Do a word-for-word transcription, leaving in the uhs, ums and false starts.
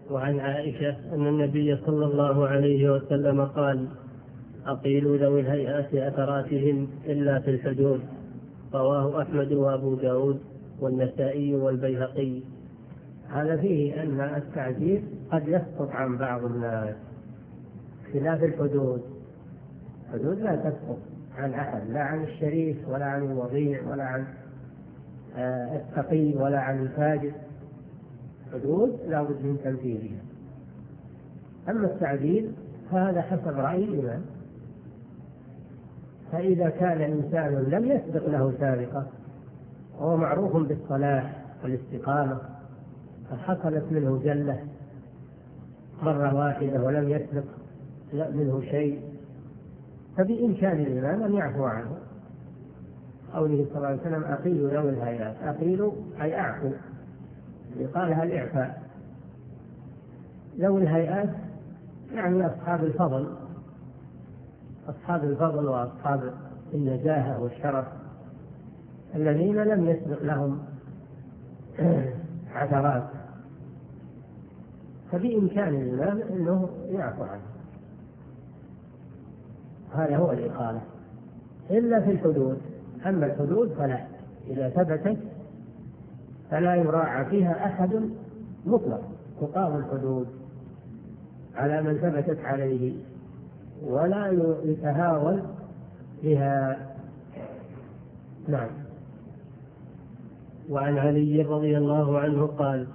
وعن عائشة أن النبي صلى الله عليه وسلم قال: أقيلوا ذوي الهيئات أثراتهم إلا في الحدود. رواه أحمد وأبو داود والنسائي والبيهقي. هذا فيه أن التعزير قد يسقط عن بعض الناس خلاف الحدود. الحدود لا تسقط عن أحد، لا عن الشريف ولا عن الوضيع ولا عن التقي ولا عن الفاجر. الحدود لا بد من تنفيذها. أما التعديل فهذا حسب رأي الإمام. فإذا كان إنسان لم يسبق له سابقة وهو معروف بالصلاح والاستقامة فحصلت منه جلة مرة واحدة ولم يسبق منه شيء، فبإمكان الإمام أن يعفو عنه. قوله صلى الله عليه وسلم: أقيلوا ذوي الهيئات. أقيلوا أي أعفو، قالها الإعفاء. ذوي الهيئات يعني أصحاب الفضل، أصحاب الفضل وأصحاب النزاهة والشرف الذين لم يسبق لهم عثرات، فبإمكان الإمام أنه يعفو عنه. هذا هو الإقالة إلا في الحدود. أما الحدود فلا، إذا ثبتت فلا يراعى فيها أحد مطلق، تقام الحدود على من ثبتت عليه ولا يتهاون بها. نعم. وعن علي رضي الله عنه قال: